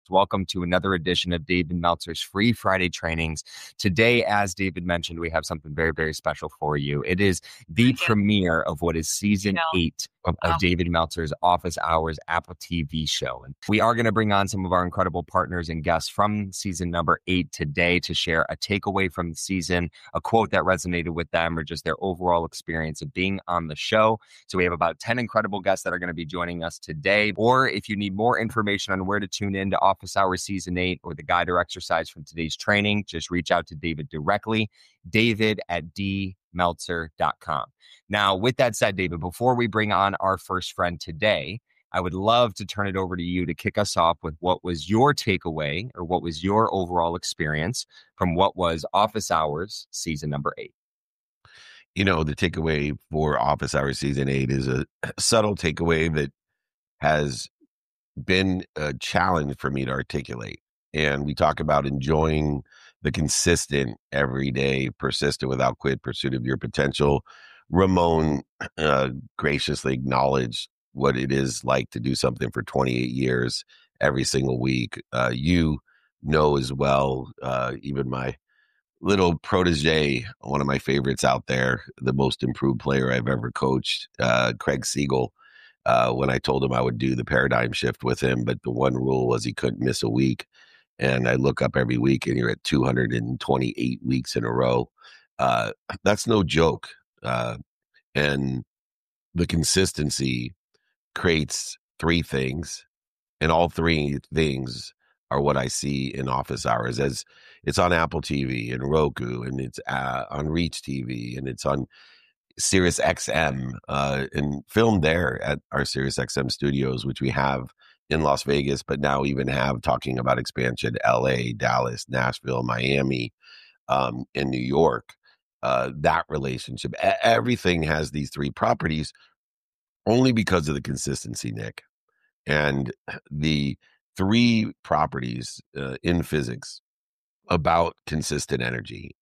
Welcome to another edition of David Meltzer's Free Friday Trainings. Today, as David mentioned, we have something very, very special for you. It is the premiere of what is season 8 of David Meltzer's Office Hours Apple TV show. And we are going to bring on some of our incredible partners and guests from season number 8 today to share a takeaway from the season, a quote that resonated with them, or just their overall experience of being on the show. So we have about 10 incredible guests that are going to be joining us today. Or if you need more information on where to tune in to Office Hours Season 8 or the guide or exercise from today's training, just reach out to David directly, david@dmeltzer.com. Now, with that said, David, before we bring on our first friend today, I would love to turn it over to you to kick us off with what was your takeaway or what was your overall experience from what was Office Hours Season number 8. You know, the takeaway for Office Hours Season 8 is a subtle takeaway that has been a challenge for me to articulate. And we talk about enjoying the consistent, everyday, persistent, without quit pursuit of your potential. Ramon graciously acknowledged what it is like to do something for 28 years every single week. You know as well, even my little protege, one of my favorites out there, the most improved player I've ever coached, Craig Siegel. When I told him I would do the paradigm shift with him, but the one rule was he couldn't miss a week. And I look up every week and you're at 228 weeks in a row. That's no joke. And the consistency creates three things, and all three things are what I see in Office Hours. As it's on Apple TV and Roku, and it's on Reach TV, and it's on Sirius XM, and filmed there at our Sirius XM studios, which we have in Las Vegas, but now even have talking about expansion, LA, Dallas, Nashville, Miami, in New York. That relationship, everything has these three properties only because of the consistency, Nick. And the three properties in physics about consistent energy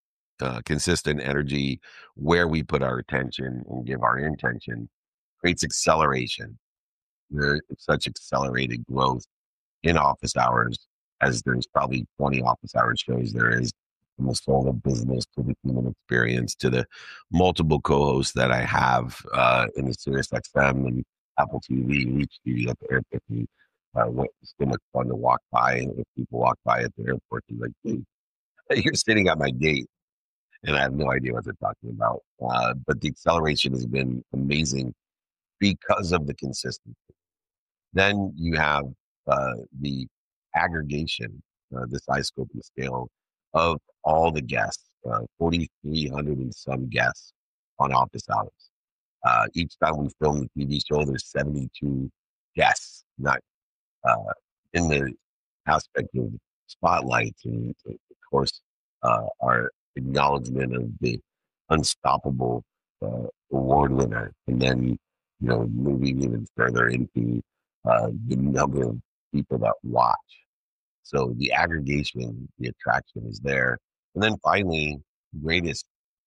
where we put our attention and give our intention creates acceleration. There's such accelerated growth in Office Hours as there's probably 20 Office Hours shows there is, from the soul of business to the human experience to the multiple co-hosts that I have in the Sirius XM and Apple TV, Reach TV at the airport. It's been fun to walk by, and if people walk by at the airport, they're like, "Dude, you're sitting at my gate," and I have no idea what they're talking about. But the acceleration has been amazing because of the consistency. Then you have the aggregation, the size, scope, and scale of all the guests, 4,300 and some guests on Office Hours. Each time we film the TV show, there's 72 guests, not in the aspect of spotlights and, of course, our acknowledgement of the Unstoppable award winner, and then moving even further into the number of people that watch. So the aggregation, the attraction is there, and then finally, the greatest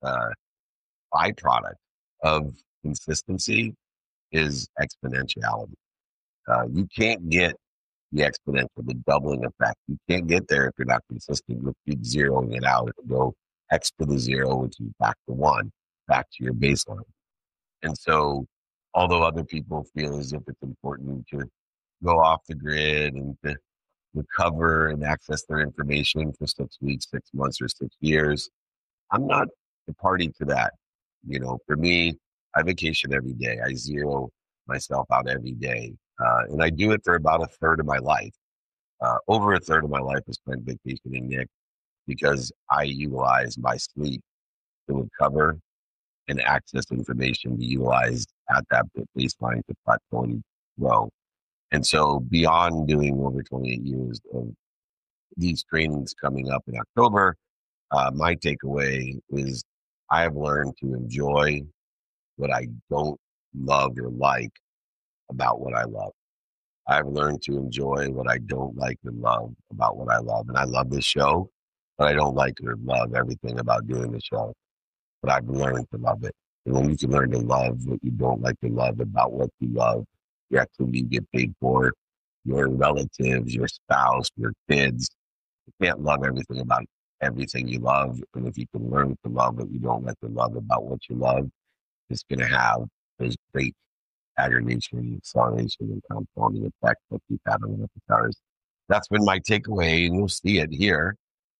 byproduct of consistency is exponentiality. You can't get the exponential, the doubling effect. You can't get there if you're not consistent. You'll keep zeroing it out. It'll go x to the 0, which is back to 1, back to your baseline. And so, although other people feel as if it's important to go off the grid and to recover and access their information for 6 weeks, 6 months, or 6 years, I'm not a party to that. For me, I vacation every day. I zero myself out every day. And I do it for about a third of my life. Over a third of my life is spent vacationing, Nick, because I utilize my sleep to recover and access information to utilize at that baseline to plateau and grow. And so beyond doing over 28 years of these trainings coming up in October, my takeaway is I have learned to enjoy what I don't love or like about what I love. I've learned to enjoy what I don't like or love about what I love. And I love this show, but I don't like or love everything about doing the show. But I've learned to love it. And when you can learn to love what you don't like to love about what you love, the activity you get paid for, your relatives, your spouse, your kids. You can't love everything about everything you love. And if you can learn to love what you don't let the love about what you love, it's going to have those great aggregation, acceleration, and compounding effect that we've had on the cars. That's been my takeaway, and you'll see it here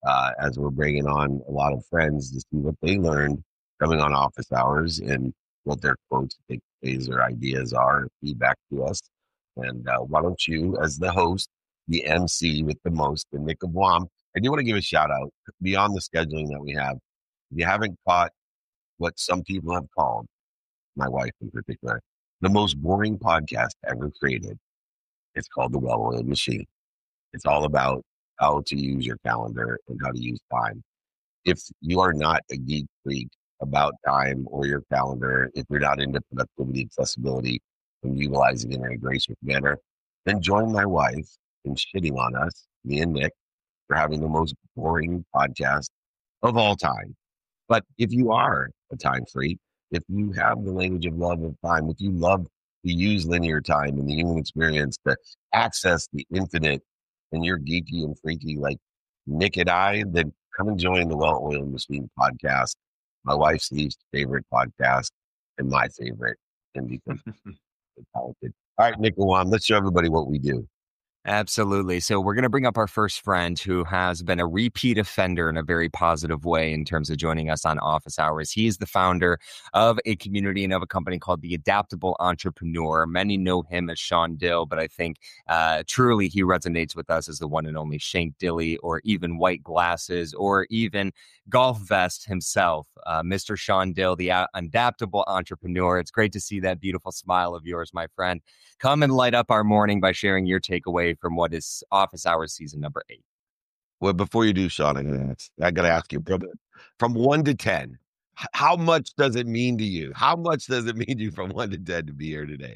as we're bringing on a lot of friends to see what they learned coming on office hours and what their quotes, takeaways, or ideas are, feedback to us. And why don't you, as the host, the MC with the most, the Nick of Wam, I do want to give a shout out beyond the scheduling that we have. If you haven't caught what some people have called, my wife in particular, the most boring podcast ever created, it's called The Well-Oiled Machine. It's all about how to use your calendar and how to use time. If you are not a geek freak about time or your calendar, if you're not into productivity, accessibility, and utilizing it in a gracious manner, then join my wife in shitting on us, me and Nick, for having the most boring podcast of all time. But if you are a time freak, if you have the language of love of time, if you love to use linear time and the human experience to access the infinite, and you're geeky and freaky like Nick and I, then come and join the Well-Oiled Machine podcast, my wife's least favorite podcast and my favorite, and because it's talented. All right, Nick, let's show everybody what we do. Absolutely. So we're going to bring up our first friend who has been a repeat offender in a very positive way in terms of joining us on Office Hours. He is the founder of a community and of a company called The Adaptable Entrepreneur. Many know him as Sean Dill, but I think truly he resonates with us as the one and only Shank Dilly, or even White Glasses, or even Golf Vest himself. Mr. Sean Dill, the Adaptable Entrepreneur. It's great to see that beautiful smile of yours, my friend. Come and light up our morning by sharing your takeaway from what is Office Hours season number 8. Well, before you do, Sean, I got to ask you, from 1 to 10, how much does it mean to you? How much does it mean to you from 1 to 10 to be here today?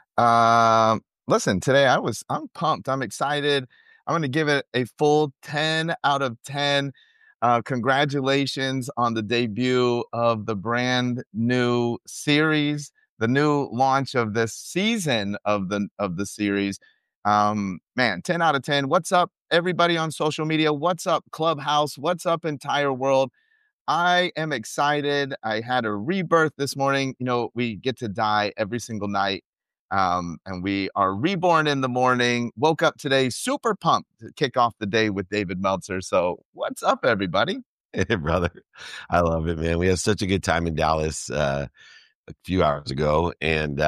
Listen, today I'm pumped. I'm excited. I'm going to give it a full 10 out of 10. Congratulations on the debut of the brand new series, the new launch of this season of the series. Man, 10 out of 10. What's up, everybody on social media? What's up, Clubhouse? What's up, entire world? I am excited. I had a rebirth this morning. You know, we get to die every single night. And we are reborn in the morning. Woke up today super pumped to kick off the day with David Meltzer. So what's up, everybody? Hey, brother. I love it, man. We had such a good time in Dallas a few hours ago. And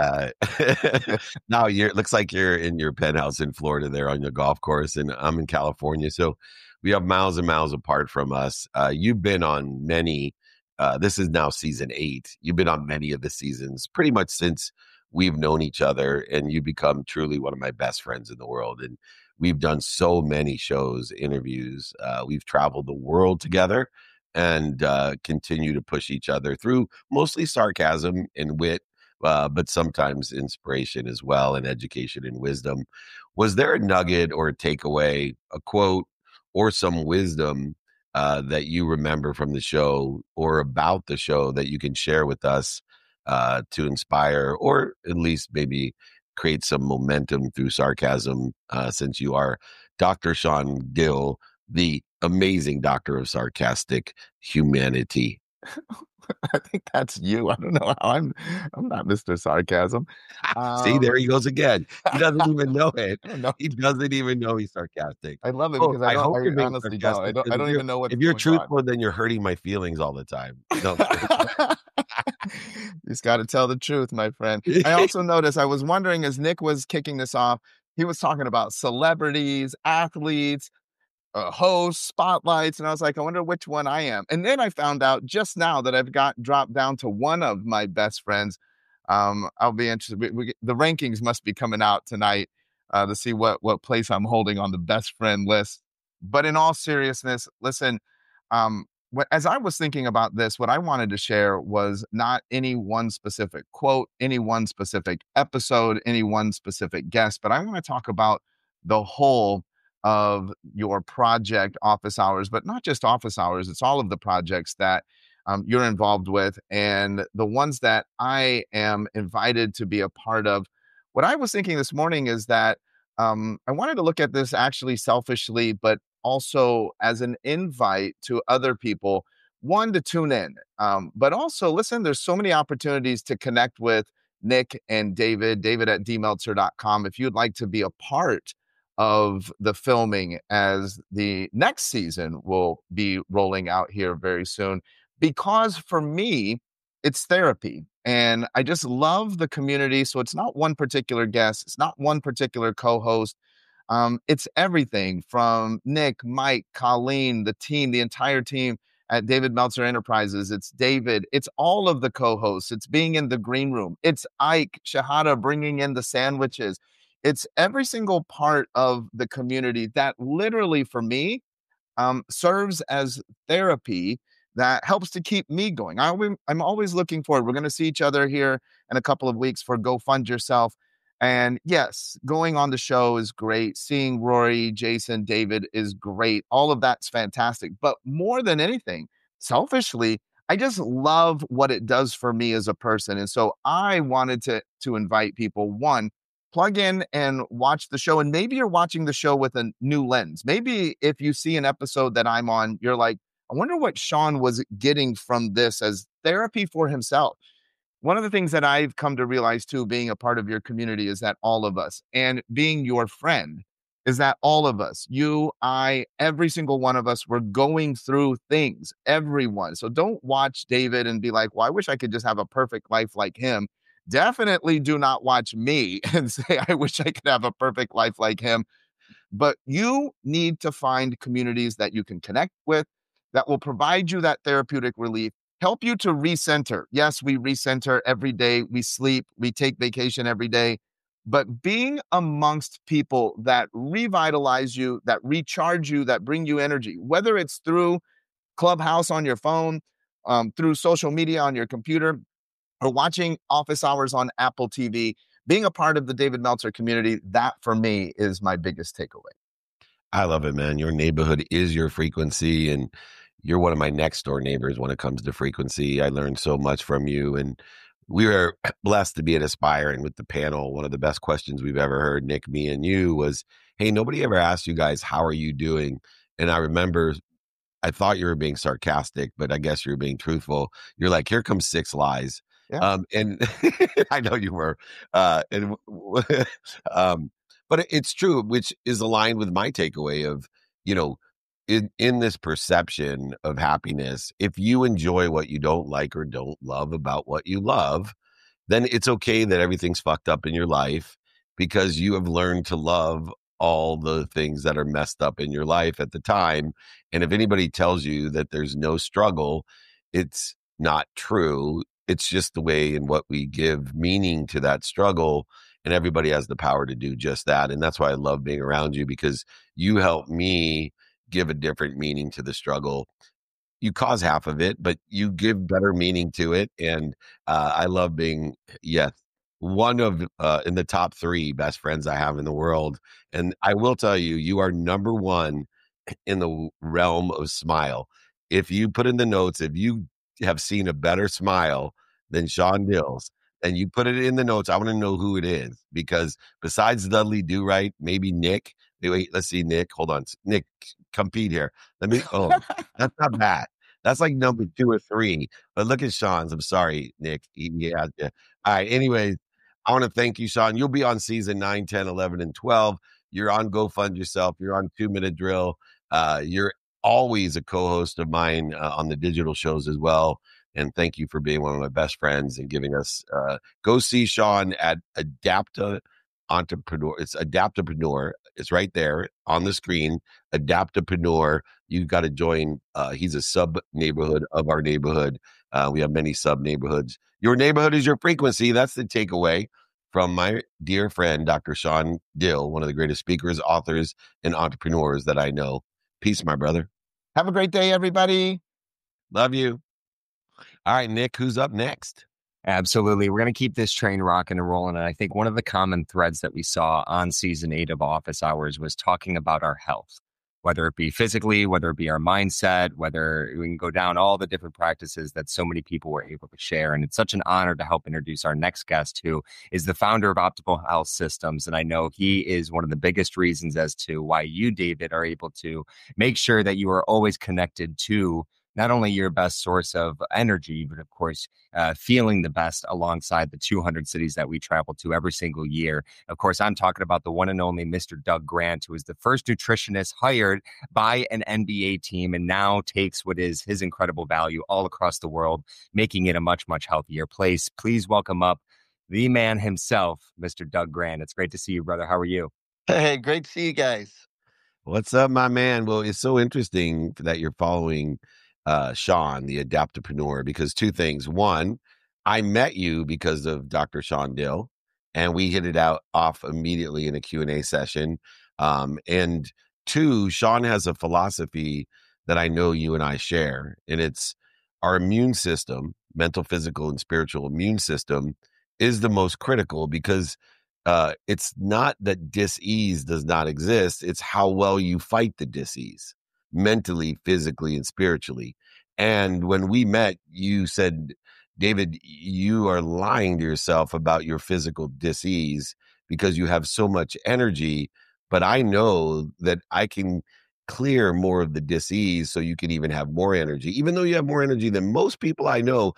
now looks like you're in your penthouse in Florida there on your golf course. And I'm in California. So we have miles and miles apart from us. You've been on many, this is now season 8. You've been on many of the seasons pretty much since we've known each other, and you become truly one of my best friends in the world. And we've done so many shows, interviews. We've traveled the world together and continue to push each other through mostly sarcasm and wit, but sometimes inspiration as well, and education and wisdom. Was there a nugget or a takeaway, a quote, or some wisdom that you remember from the show or about the show that you can share with us to inspire, or at least maybe create some momentum through sarcasm, since you are Dr. Sean Dill, the amazing doctor of sarcastic humanity? I think that's you. I don't know how I'm not Mr. Sarcasm. See, there he goes again. He doesn't even know it. He doesn't even know he's sarcastic. I love it because I hope you're being honestly don't. I don't even know what. If you're truthful, then you're hurting my feelings all the time. No. You just got to tell the truth, my friend. I also noticed, I was wondering as Nick was kicking this off, he was talking about celebrities, athletes, hosts, spotlights, and I was like, I wonder which one I am. And then I found out just now that I've got dropped down to one of my best friends. I'll be interested. The rankings must be coming out tonight to see what place I'm holding on the best friend list. But in all seriousness, listen, as I was thinking about this, what I wanted to share was not any one specific quote, any one specific episode, any one specific guest, but I want to talk about the whole of your project Office Hours, but not just Office Hours. It's all of the projects that you're involved with and the ones that I am invited to be a part of. What I was thinking this morning is that I wanted to look at this actually selfishly, but also as an invite to other people, one, to tune in, but also listen, there's so many opportunities to connect with Nick and David at dmeltzer.com. If you'd like to be a part of the filming as the next season will be rolling out here very soon, because for me, it's therapy. And I just love the community. So it's not one particular guest, it's not one particular co host. It's everything from Nick, Mike, Colleen, the team, the entire team at David Meltzer Enterprises. It's David. It's all of the co-hosts. It's being in the green room. It's Ike Shahada bringing in the sandwiches. It's every single part of the community that literally for me serves as therapy that helps to keep me going. I'm always looking forward. We're going to see each other here in a couple of weeks for Go Fund Yourself. And yes, going on the show is great. Seeing Rory, Jason, David is great. All of that's fantastic. But more than anything, selfishly, I just love what it does for me as a person. And so I wanted to invite people, one, plug in and watch the show. And maybe you're watching the show with a new lens. Maybe if you see an episode that I'm on, you're like, I wonder what Sean was getting from this as therapy for himself. One of the things that I've come to realize too, being a part of your community, is that all of us, and being your friend, is that all of us, you, I, every single one of us, we're going through things, everyone. So don't watch David and be like, well, I wish I could just have a perfect life like him. Definitely do not watch me and say, I wish I could have a perfect life like him. But you need to find communities that you can connect with, that will provide you that therapeutic relief, help you to recenter. Yes, we recenter every day. We sleep, we take vacation every day. But being amongst people that revitalize you, that recharge you, that bring you energy, whether it's through Clubhouse on your phone, through social media on your computer, or watching Office Hours on Apple TV, being a part of the David Meltzer community, that for me is my biggest takeaway. I love it, man. Your neighborhood is your frequency, and you're one of my next door neighbors when it comes to frequency. I learned so much from you, and we are blessed to be at Aspire. And with the panel, one of the best questions we've ever heard, Nick, me, and you, was, hey, nobody ever asked you guys, how are you doing? And I remember I thought you were being sarcastic, but I guess you were being truthful. You're like, here comes 6 lies. Yeah. And I know you were. But it's true, which is aligned with my takeaway of, you know, in this perception of happiness, if you enjoy what you don't like or don't love about what you love, then it's okay that everything's fucked up in your life, because you have learned to love all the things that are messed up in your life at the time. And if anybody tells you that there's no struggle, it's not true. It's just the way in what we give meaning to that struggle. And everybody has the power to do just that. And that's why I love being around you, because you help me give a different meaning to the struggle. You cause half of it, but you give better meaning to it. And I love being, yes, one of in the top 3 best friends I have in the world. And I will tell you, you are number 1 in the realm of smile. If you put in the notes, if you have seen a better smile than Sean Dills, and you put it in the notes, I want to know who it is, because besides Dudley Do Right, maybe Nick. Wait, let's see, Nick. Hold on. Nick, compete here. Let me, oh, that's not bad. That's like number 2 or 3. But look at Sean's. I'm sorry, Nick. Yeah. All right. Anyways, I want to thank you, Sean. You'll be on season 9, 10, 11, and 12. You're on Go Fund Yourself. You're on 2 Minute Drill. You're always a co-host of mine on the digital shows as well. And thank you for being one of my best friends and giving us, go see Sean at Adapta Entrepreneur. It's Adaptapreneur. It's right there on the screen. Adaptapreneur. You got to join. He's a sub neighborhood of our neighborhood. We have many sub neighborhoods. Your neighborhood is your frequency. That's the takeaway from my dear friend, Dr. Sean Dill, one of the greatest speakers, authors, and entrepreneurs that I know. Peace, my brother. Have a great day, everybody. Love you. All right, Nick, who's up next? Absolutely. We're going to keep this train rocking and rolling. And I think one of the common threads that we saw on season 8 of Office Hours was talking about our health. whether it be physically, whether it be our mindset, whether we can go down all the different practices that so many people were able to share. And it's such an honor to help introduce our next guest, who is the founder of Optimal Health Systems. And I know he is one of the biggest reasons as to why you, David, are able to make sure that you are always connected to not only your best source of energy, but of course, feeling the best alongside the 200 cities that we travel to every single year. Of course, I'm talking about the one and only Mr. Doug Grant, who is the first nutritionist hired by an NBA team and now takes what is his incredible value all across the world, making it a much, much healthier place. Please welcome up the man himself, Mr. Doug Grant. It's great to see you, brother. How are you? Hey, great to see you guys. What's up, my man? Well, it's so interesting that you're following Sean, the Adaptopreneur, because two things. One, I met you because of Dr. Sean Dill, and we hit it out off immediately in a Q&A session. And two, Sean has a philosophy that I know you and I share, and it's our immune system, mental, physical, and spiritual immune system, is the most critical because it's not that dis-ease does not exist. It's how well you fight the dis-ease mentally, physically, and spiritually. And when we met, you said, David, you are lying to yourself about your physical dis-ease because you have so much energy. But I know that I can clear more of the dis-ease so you can even have more energy. Even though you have more energy than most people I know,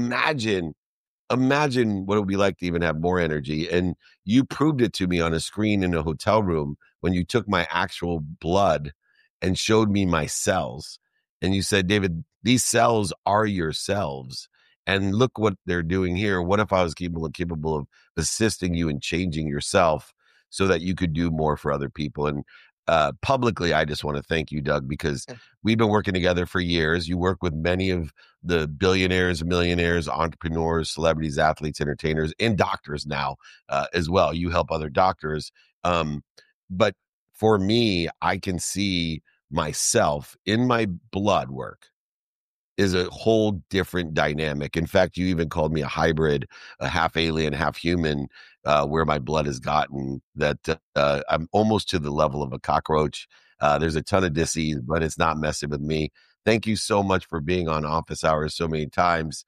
imagine what it would be like to even have more energy. And you proved it to me on a screen in a hotel room when you took my actual blood and showed me my cells. And you said, David, these cells are your cells. And look what they're doing here. What if I was capable of assisting you in changing yourself so that you could do more for other people? And publicly, I just want to thank you, Doug, because we've been working together for years. You work with many of the billionaires, millionaires, entrepreneurs, celebrities, athletes, entertainers, and doctors now as well. You help other doctors. But for me, I can see myself in my blood work is a whole different dynamic. In fact, you even called me a hybrid, a half alien, half human, where my blood has gotten that I'm almost to the level of a cockroach. There's a ton of disease, but it's not messing with me. Thank you so much for being on Office Hours so many times.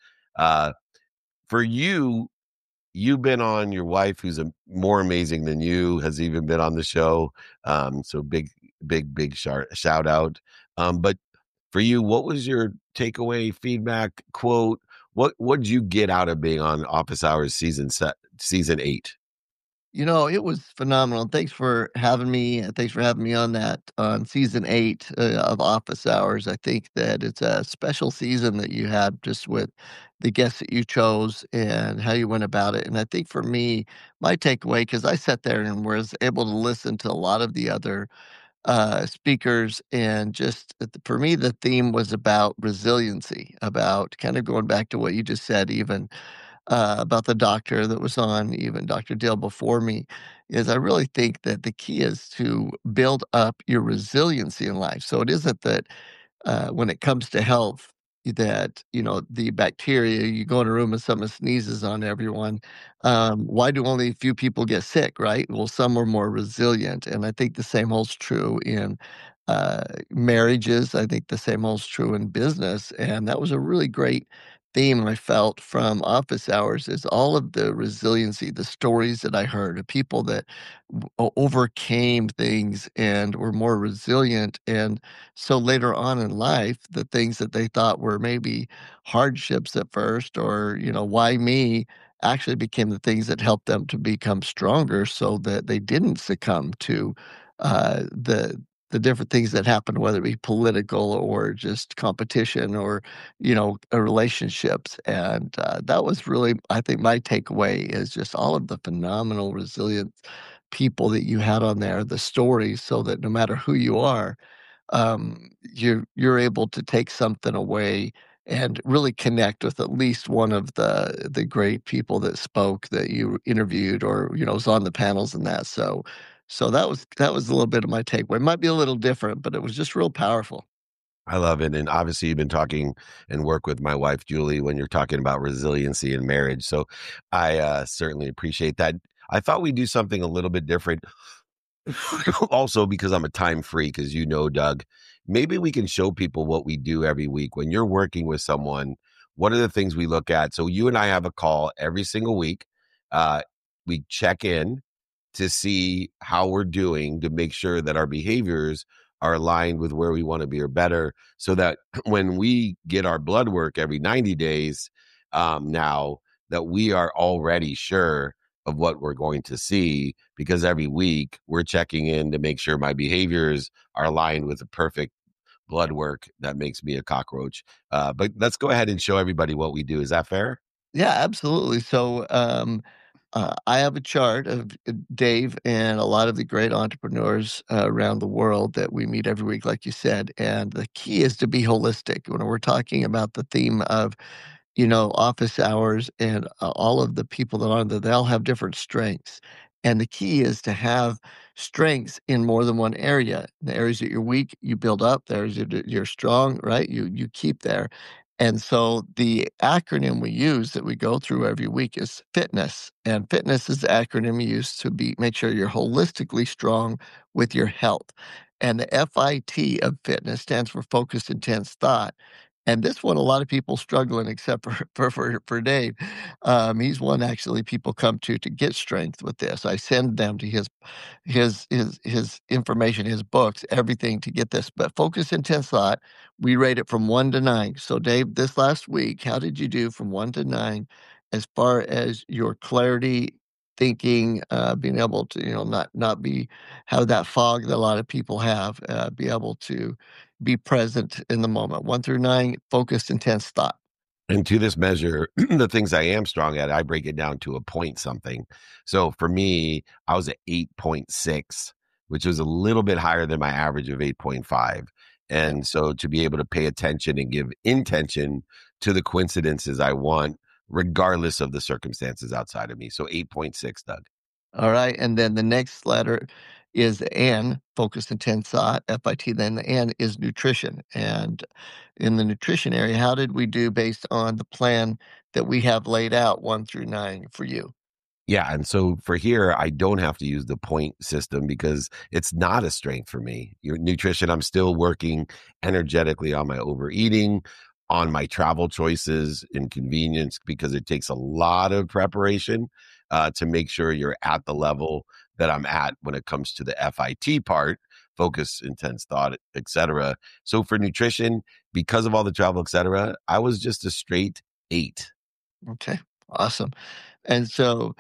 For you, you've been on, your wife, who's more amazing than you, has even been on the show. So big shout out. But for you, what was your takeaway, feedback, quote? What did you get out of being on Office Hours season 8? You know, it was phenomenal. Thanks for having me. Thanks for having me on that on season 8 of Office Hours. I think that it's a special season that you had just with the guests that you chose and how you went about it. And I think for me, my takeaway, because I sat there and was able to listen to a lot of the other speakers, and just for me, the theme was about resiliency, about kind of going back to what you just said, even about the doctor that was on, even Dr. Dale before me, is I really think that the key is to build up your resiliency in life. So it isn't that when it comes to health, that the bacteria, you go in a room and someone sneezes on everyone, why do only a few people get sick, right? Well, some are more resilient, and I think the same holds true in marriages. I think the same holds true in business, and that was a really great theme I felt from Office Hours, is all of the resiliency, the stories that I heard of people that overcame things and were more resilient. And so later on in life, the things that they thought were maybe hardships at first, or, why me, actually became the things that helped them to become stronger so that they didn't succumb to the different things that happen, whether it be political or just competition or, relationships. And that was really, I think, my takeaway is just all of the phenomenal resilient people that you had on there, the stories, so that no matter who you are, you're able to take something away and really connect with at least one of the great people that spoke that you interviewed, or was on the panels and that. So that was a little bit of my takeaway. It might be a little different, but it was just real powerful. I love it. And obviously, you've been talking and work with my wife, Julie, when you're talking about resiliency in marriage. So I certainly appreciate that. I thought we'd do something a little bit different Also, because I'm a time freak, as you know, Doug, maybe we can show people what we do every week. When you're working with someone, what are the things we look at? So you and I have a call every single week. We check in to see how we're doing to make sure that our behaviors are aligned with where we want to be or better, so that when we get our blood work every 90 days, now that we are already sure of what we're going to see, because every week we're checking in to make sure my behaviors are aligned with the perfect blood work that makes me a cockroach. But let's go ahead and show everybody what we do. Is that fair? Yeah, absolutely. So, I have a chart of Dave and a lot of the great entrepreneurs around the world that we meet every week, like you said. And the key is to be holistic. When we're talking about the theme of office hours and all of the people that are there, they all have different strengths. And the key is to have strengths in more than one area. The areas that you're weak, you build up. The areas that you're strong, right? You keep there. And so the acronym we use that we go through every week is fitness. And fitness is the acronym you use to make sure you're holistically strong with your health. And the FIT of fitness stands for focused intense thought. And this one, a lot of people struggling, except for Dave. He's one actually people come to get strength with this. I send them to his information, his books, everything to get this. But focus intense thought, we rate it from 1 to 9. So Dave, this last week, how did you do from 1 to 9 as far as your clarity, thinking, being able to not be have that fog that a lot of people have, be able to be present in the moment. 1 through 9, focused, intense thought. And to this measure, the things I am strong at, I break it down to a point something. So for me, I was at 8.6, which was a little bit higher than my average of 8.5. And so to be able to pay attention and give intention to the coincidences I want, regardless of the circumstances outside of me. So 8.6, Doug. All right. And then the next letter is N, focused, intense thought, FIT. Then the N is nutrition. And in the nutrition area, how did we do based on the plan that we have laid out 1 through 9 for you? Yeah. And so for here, I don't have to use the point system because it's not a strength for me. Your nutrition, I'm still working energetically on my overeating, on my travel choices and convenience, because it takes a lot of preparation to make sure you're at the level that I'm at when it comes to the FIT part, focus, intense thought, etc. So for nutrition, because of all the travel, etc., I was just a straight 8. Okay. Awesome. And so,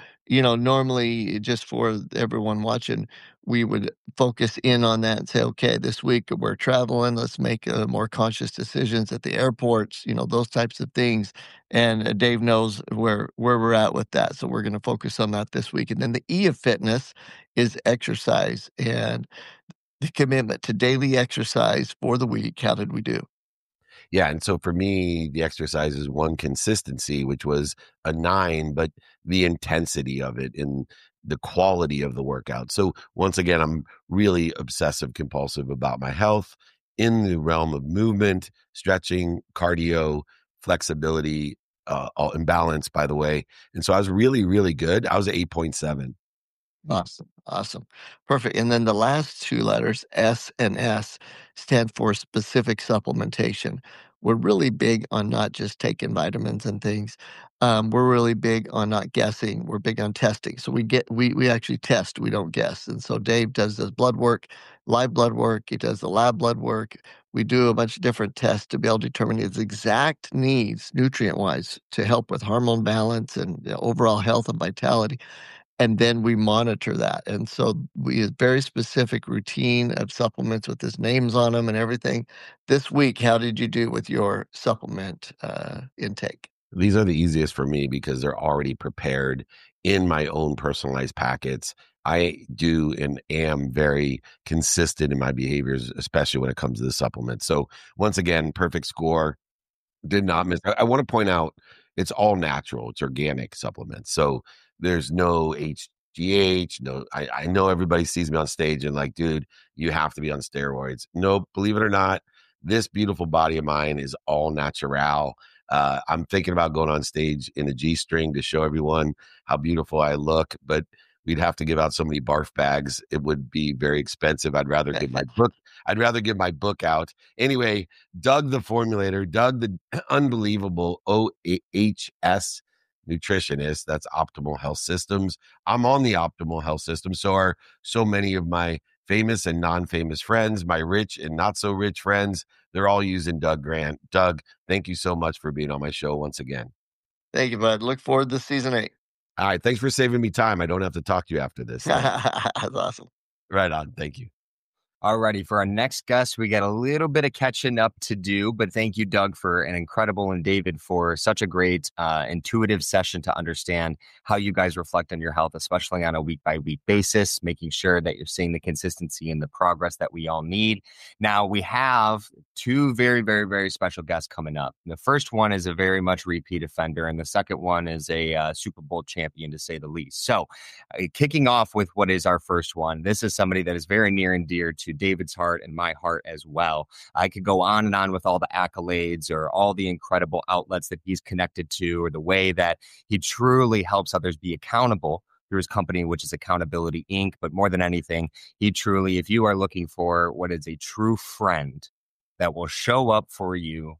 normally just for everyone watching, we would focus in on that and say, okay, this week we're traveling. Let's make more conscious decisions at the airports, those types of things. And Dave knows where we're at with that. So we're going to focus on that this week. And then the E of fitness is exercise and the commitment to daily exercise for the week. How did we do? Yeah. And so for me, the exercise is one, consistency, which was a 9, but the intensity of it and the quality of the workout. So once again, I'm really obsessive compulsive about my health in the realm of movement, stretching, cardio, flexibility, all in balance, by the way. And so I was really, really good. I was at 8.7. Awesome. Awesome. Perfect. And then the last 2 letters, S and S, stand for specific supplementation. We're really big on not just taking vitamins and things. We're really big on not guessing. We're big on testing. So we actually test. We don't guess. And so Dave does this blood work, live blood work. He does the lab blood work. We do a bunch of different tests to be able to determine his exact needs, nutrient wise, to help with hormone balance and overall health and vitality. And then we monitor that. And so we have very specific routine of supplements with his names on them and everything. This week, how did you do with your supplement intake? These are the easiest for me because they're already prepared in my own personalized packets. I do and am very consistent in my behaviors, especially when it comes to the supplements. So once again, perfect score. Did not miss. I want to point out it's all natural. It's organic supplements. So there's no HGH. No, I know everybody sees me on stage and like, dude, you have to be on steroids. No, believe it or not, this beautiful body of mine is all natural. I'm thinking about going on stage in a G string to show everyone how beautiful I look, but we'd have to give out so many barf bags. It would be very expensive. I'd rather give my book. I'd rather give my book out. Anyway, Doug the formulator, Doug the unbelievable OHS nutritionist. That's Optimal Health Systems. I'm on the Optimal Health System. So are so many of my famous and non-famous friends, my rich and not so rich friends. They're all using Doug Grant. Doug, thank you so much for being on my show once again. Thank you, bud. Look forward to season 8. All right. Thanks for saving me time. I don't have to talk to you after this. That's awesome. Right on. Thank you. Alrighty, for our next guest, we got a little bit of catching up to do, but thank you, Doug, for an incredible, and David for such a great, intuitive session to understand how you guys reflect on your health, especially on a week-by-week basis, making sure that you're seeing the consistency and the progress that we all need. Now, we have 2 very, very, very special guests coming up. The first one is a very much repeat offender, and the second one is a Super Bowl champion, to say the least. So, kicking off with what is our first one, this is somebody that is very near and dear to David's heart and my heart as well. I could go on and on with all the accolades or all the incredible outlets that he's connected to, or the way that he truly helps others be accountable through his company, which is Accountability Inc. But more than anything, he truly, if you are looking for what is a true friend that will show up for you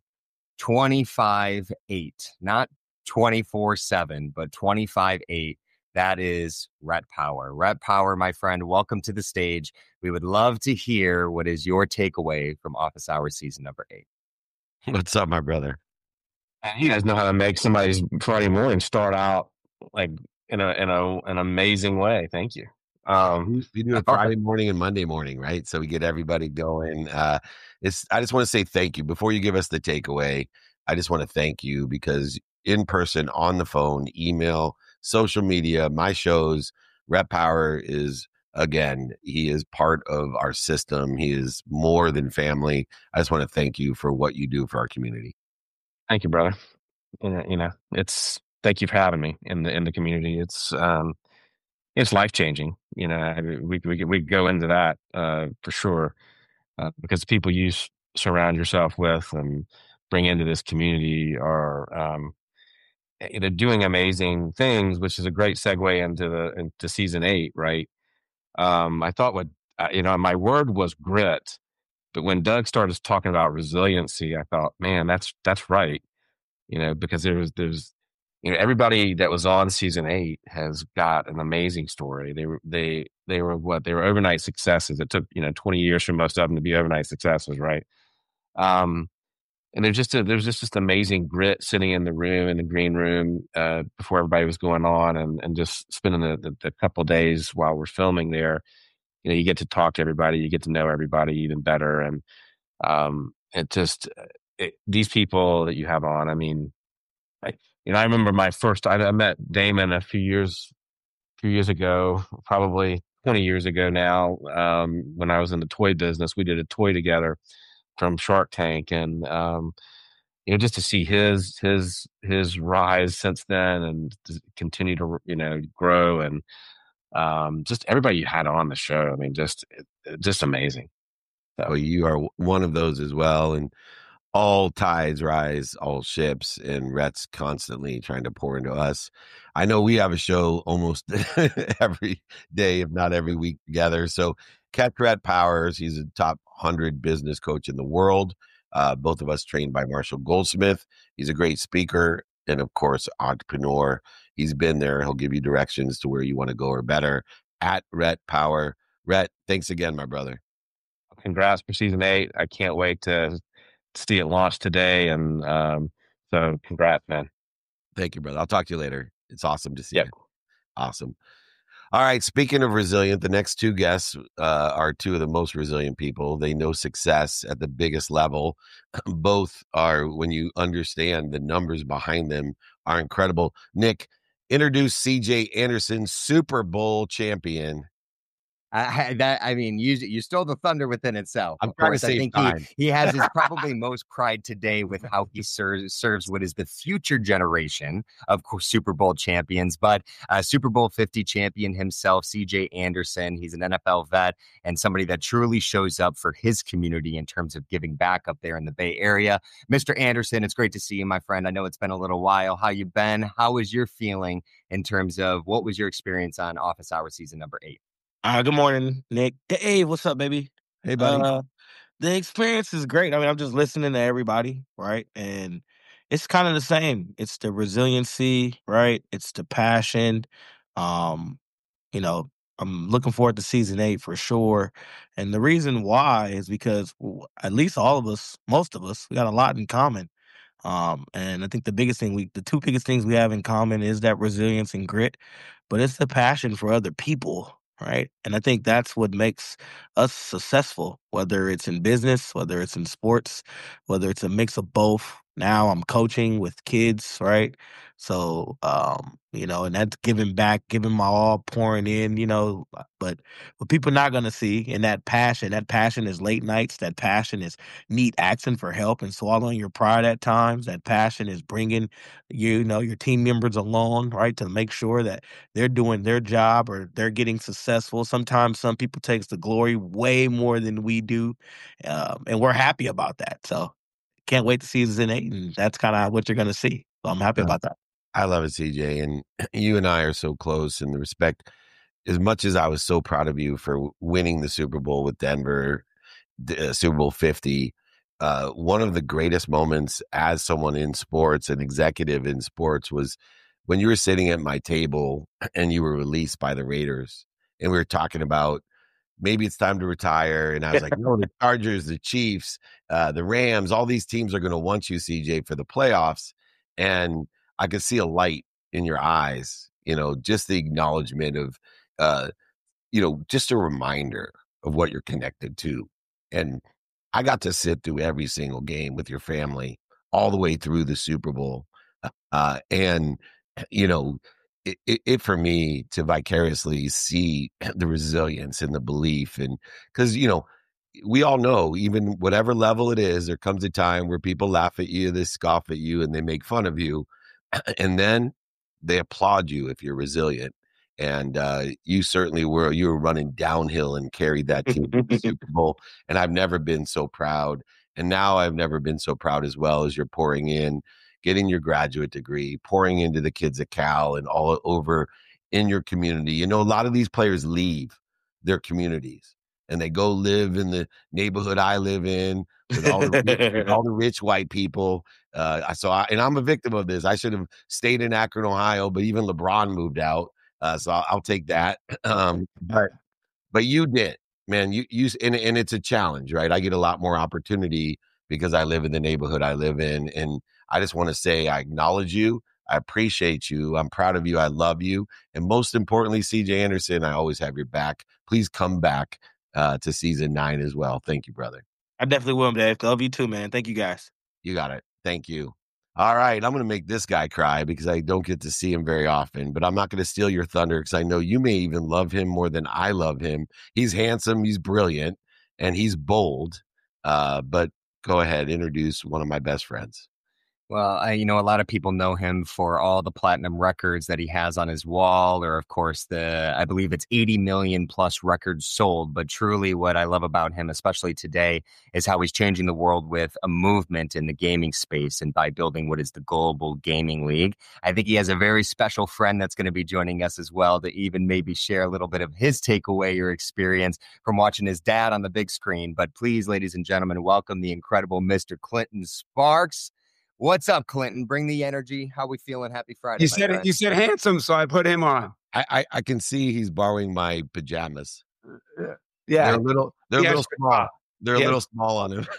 25/8, not 24/7, but 25/8, that is Rhett Power. Rhett Power, my friend, welcome to the stage. We would love to hear what is your takeaway from Office Hours season number 8. What's up, my brother? You guys know how to make somebody's Friday morning start out like in an amazing way. Thank you. We do it Friday morning and Monday morning, right? So we get everybody going. I just want to say thank you. Before you give us the takeaway, I just want to thank you, because in person, on the phone, email, social media, my shows, Rhett Power is, again, he is part of our system. He is more than family. I just want to thank you for what you do for our community. Thank you, brother. It's thank you for having me in the community. It's life changing. We go into that for sure, because the people you surround yourself with and bring into this community are they're doing amazing things, which is a great segue into season 8, right? I thought my word was grit, but when Doug started talking about resiliency, I thought, man, that's right. Because there's everybody that was on season 8 has got an amazing story. They were overnight successes. It took 20 years for most of them to be overnight successes, right? And there's just amazing grit sitting in the green room before everybody was going on, and just spending the couple of days while we're filming there. You get to talk to everybody, you get to know everybody even better, and these people that you have on. I mean, I remember I met Damon a few years ago, probably 20 years ago now, when I was in the toy business. We did a toy together from Shark Tank, and just to see his rise since then, and to continue to grow, and just everybody you had on the show. I mean, just amazing. So. Well, you are one of those as well, and all tides rise, all ships, and Rhett's constantly trying to pour into us. I know we have a show almost every day, if not every week, together. So catch Rhett Powers. He's a top 100 business coach in the world. Both of us trained by Marshall Goldsmith. He's a great speaker and, of course, entrepreneur. He's been there. He'll give you directions to where you want to go or better. At Rhett Power. Rhett, thanks again, my brother. Congrats for season 8. I can't wait to see it launch today, and so congrats, man. Thank you, brother. I'll talk to you later. It's awesome to see you. Awesome. All right, speaking of resilient, the next 2 guests are 2 of the most resilient people. They know success at the biggest level. Both are, when you understand the numbers behind them, are incredible. Nick, introduce CJ Anderson, Super Bowl champion. I mean, you stole the thunder within itself. I'm Of trying to course, I save think time. he has his probably most pride today with how he serves what is the future generation of course Super Bowl champions, but Super Bowl 50 champion himself, C.J. Anderson. He's an NFL vet and somebody that truly shows up for his community in terms of giving back up there in the Bay Area. Mr. Anderson, it's great to see you, my friend. I know it's been a little while. How you been? How is your feeling in terms of what was your experience on Office Hour season number 8? Good morning, Nick. Hey, what's up, baby? Hey, buddy. The experience is great. I mean, I'm just listening to everybody, right? And it's kind of the same. It's the resiliency, right? It's the passion. Um, you know, I'm looking forward to season 8 for sure. And the reason why is because at least all of us, most of us, we got a lot in common. And I think the two biggest things we have in common is that resilience and grit, but it's the passion for other people, right? And I think that's what makes us successful, whether it's in business, whether it's in sports, whether it's a mix of both. Now I'm coaching with kids, right? So, and that's giving back, giving my all, pouring in, but what people not going to see and that passion is late nights. That passion is need asking for help and swallowing your pride at times. That passion is bringing, your team members along, right, to make sure that they're doing their job or they're getting successful. Sometimes some people takes the glory way more than we do, and we're happy about that. So can't wait to see season 8, and that's kind of what you're going to see. So I'm happy about that. I love it, CJ. And you and I are so close in the respect. As much as I was so proud of you for winning the Super Bowl with Denver, Super Bowl 50, one of the greatest moments as someone in sports, an executive in sports, was when you were sitting at my table and you were released by the Raiders. And we were talking about maybe it's time to retire. And I was like, no, the Chargers, the Chiefs, the Rams, all these teams are going to want you, CJ, for the playoffs. And I could see a light in your eyes, just the acknowledgement of, just a reminder of what you're connected to. And I got to sit through every single game with your family all the way through the Super Bowl. And it for me to vicariously see the resilience and the belief, and because we all know, even whatever level it is, there comes a time where people laugh at you, they scoff at you, and they make fun of you, and then they applaud you if you're resilient. And you certainly were. You were running downhill and carried that team to the Super Bowl, and I've never been so proud. And now I've never been so proud as well as you're pouring in, getting your graduate degree, pouring into the kids at Cal and all over in your community. A lot of these players leave their communities and they go live in the neighborhood I live in with all the rich white people. And I'm a victim of this. I should have stayed in Akron, Ohio, but even LeBron moved out. So I'll take that. But you did, man. You and it's a challenge, right? I get a lot more opportunity because I live in the neighborhood I live in, and I just want to say I acknowledge you. I appreciate you. I'm proud of you. I love you. And most importantly, CJ Anderson, I always have your back. Please come back to season 9 as well. Thank you, brother. I definitely will, Dave. Love you too, man. Thank you, guys. You got it. Thank you. All right. I'm going to make this guy cry because I don't get to see him very often, but I'm not going to steal your thunder because I know you may even love him more than I love him. He's handsome. He's brilliant, and he's bold. But go ahead. Introduce one of my best friends. Well, a lot of people know him for all the platinum records that he has on his wall, or of course I believe it's 80 million plus records sold. But truly what I love about him, especially today, is how he's changing the world with a movement in the gaming space and by building what is the Global Gaming League. I think he has a very special friend that's going to be joining us as well to even maybe share a little bit of his takeaway or experience from watching his dad on the big screen. But please, ladies and gentlemen, welcome the incredible Mr. Clinton Sparks. What's up, Clinton? Bring the energy. How we feeling? Happy Friday. You said handsome, so I put him on. I can see he's borrowing my pajamas. Yeah. They're a little small. They're a little small on him.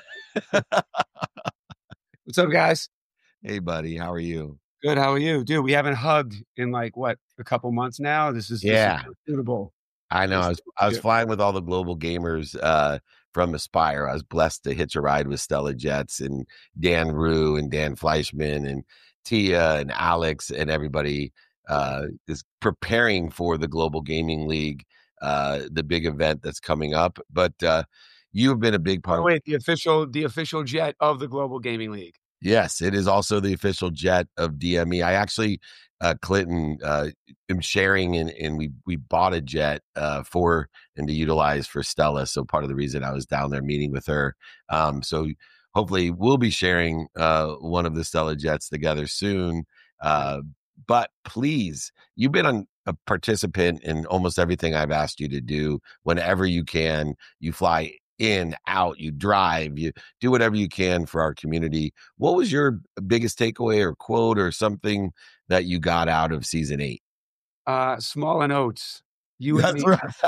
What's up, guys? Hey, buddy. How are you? Good. How are you? Dude, we haven't hugged in a couple months now. This is suitable. I know. I was flying with all the global gamers from Aspire. I was blessed to hitch a ride with Stella Jets and Dan Rue and Dan Fleischman and Tia and Alex and everybody is preparing for the Global Gaming League. the big event that's coming up. But you've been a big part. Wait, the official jet of the Global Gaming League. Yes, it is also the official jet of DME. I actually, Clinton, am sharing, and we bought a jet for and to utilize for Stella. So part of the reason I was down there meeting with her. So hopefully we'll be sharing one of the Stella jets together soon. But please, you've been a participant in almost everything I've asked you to do. Whenever you can, you fly in, out, you drive, you do whatever you can for our community. What was your biggest takeaway or quote or something that you got out of season 8? Small and Oates. You and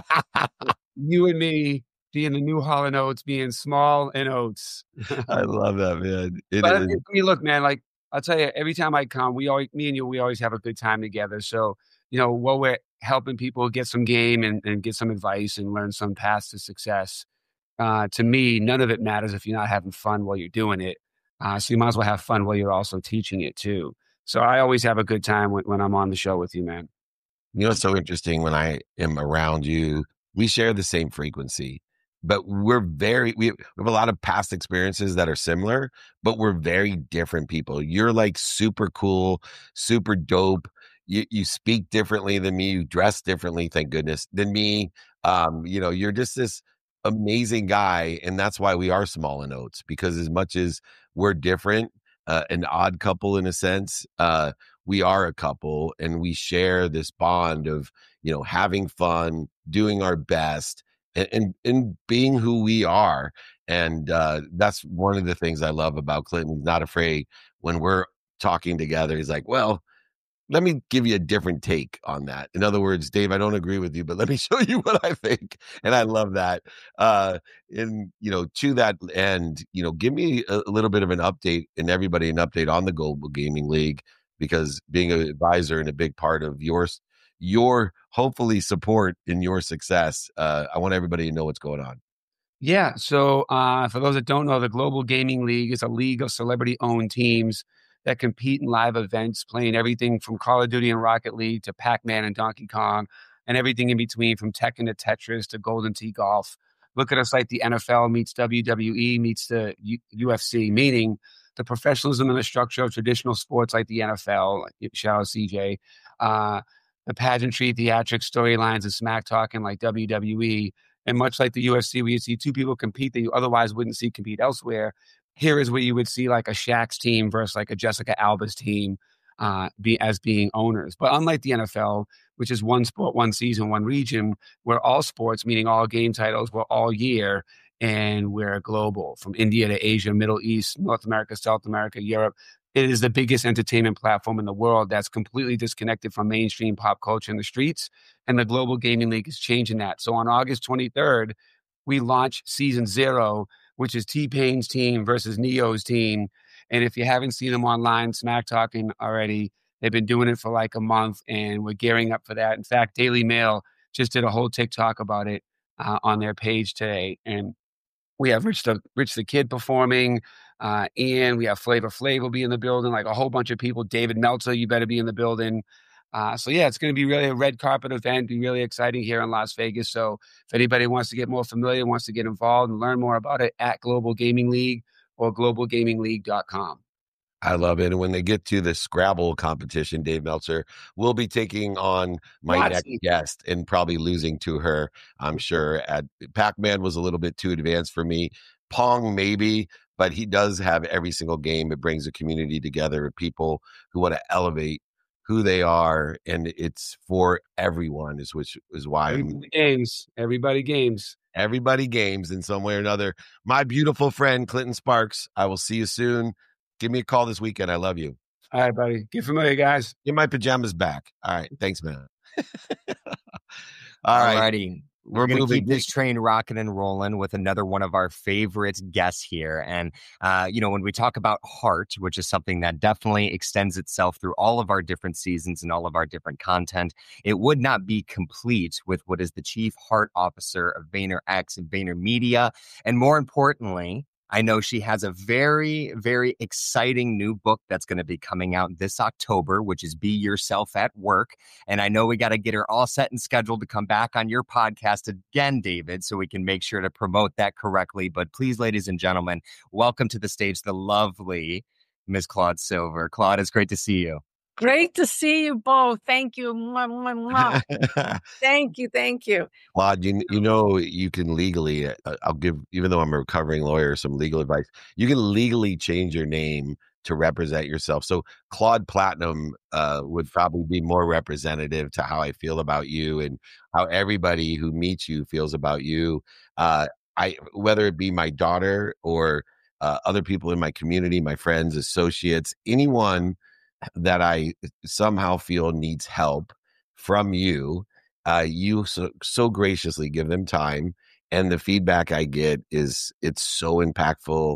me being the new Hall and Oates, being Small and Oates. I love that, man. I mean, look, man, like I'll tell you, every time I come, me and you, we always have a good time together. So, while we're helping people get some game and get some advice and learn some paths to success, to me, none of it matters if you're not having fun while you're doing it. So you might as well have fun while you're also teaching it too. So I always have a good time when I'm on the show with you, man. It's so interesting when I am around you, we share the same frequency, but we have a lot of past experiences that are similar, but we're very different people. You're like super cool, super dope. You speak differently than me. You dress differently, thank goodness, than me. You're just this amazing guy, and that's why we are Small and Oates, because as much as we're different, an odd couple in a sense, we are a couple, and we share this bond of having fun, doing our best, and being who we are. And that's one of the things I love about Clinton. He's not afraid when we're talking together. He's like, well, let me give you a different take on that. In other words, Dave, I don't agree with you, but let me show you what I think. And I love that. To that end, give me a little bit of an update, and everybody an update on the Global Gaming League, because being an advisor and a big part of your hopefully support in your success, I want everybody to know what's going on. Yeah. So for those that don't know, the Global Gaming League is a league of celebrity-owned teams that compete in live events, playing everything from Call of Duty and Rocket League to Pac-Man and Donkey Kong, and everything in between, from Tekken to Tetris to Golden Tee Golf. Look at us like the NFL meets WWE meets the UFC, meaning the professionalism and the structure of traditional sports like the NFL, like shout out CJ, the pageantry, theatrics, storylines, and smack talking like WWE. And much like the UFC, where you see two people compete that you otherwise wouldn't see compete elsewhere, here is where you would see like a Shaq's team versus like a Jessica Alba's team being owners. But unlike the NFL, which is one sport, one season, one region, we're all sports, meaning all game titles, we're all year, and we're global, from India to Asia, Middle East, North America, South America, Europe. It is the biggest entertainment platform in the world that's completely disconnected from mainstream pop culture in the streets. And the Global Gaming League is changing that. So on August 23rd, we launch season 0, which is T-Pain's team versus Neo's team. And if you haven't seen them online, smack talking already, they've been doing it for like a month, and we're gearing up for that. In fact, Daily Mail just did a whole TikTok about it on their page today. And we have Rich the Kid performing, and we have Flavor Flav will be in the building, like a whole bunch of people. David Meltzer, you better be in the building. So yeah, it's going to be really a red carpet event, be really exciting here in Las Vegas. So if anybody wants to get more familiar, wants to get involved and learn more about it, at Global Gaming League or globalgamingleague.com. I love it. And when they get to the Scrabble competition, Dave Meltzer will be taking on my next guest and probably losing to her, I'm sure. Pac-Man was a little bit too advanced for me. Pong, maybe, but he does have every single game. It brings a community together of people who want to elevate who they are, and it's for everyone, which is why everybody games in some way or another. My beautiful friend Clinton Sparks, I will see you soon. Give me a call this weekend. I love you. All right, buddy. Get familiar, guys. Get my pajamas back. All right. Thanks, man. All right. Alrighty. We're going to keep this train rocking and rolling with another one of our favorite guests here. And, when we talk about heart, which is something that definitely extends itself through all of our different seasons and all of our different content, it would not be complete with what is the Chief Heart Officer of VaynerX and VaynerMedia. And more importantly, I know she has a very, very exciting new book that's going to be coming out this October, which is Be Yourself at Work. And I know we got to get her all set and scheduled to come back on your podcast again, David, so we can make sure to promote that correctly. But please, ladies and gentlemen, welcome to the stage the lovely Miss Claude Silver. Claude, it's great to see you. Great to see you both. Thank you. Mwah, mwah, mwah. Thank you. Claude, you know, you can legally, I'll give, even though I'm a recovering lawyer, some legal advice. You can legally change your name to represent yourself. So Claude Platinum would probably be more representative to how I feel about you and how everybody who meets you feels about you. Whether it be my daughter or other people in my community, my friends, associates, anyone that I somehow feel needs help from you, you so graciously give them time, and the feedback I get it's so impactful.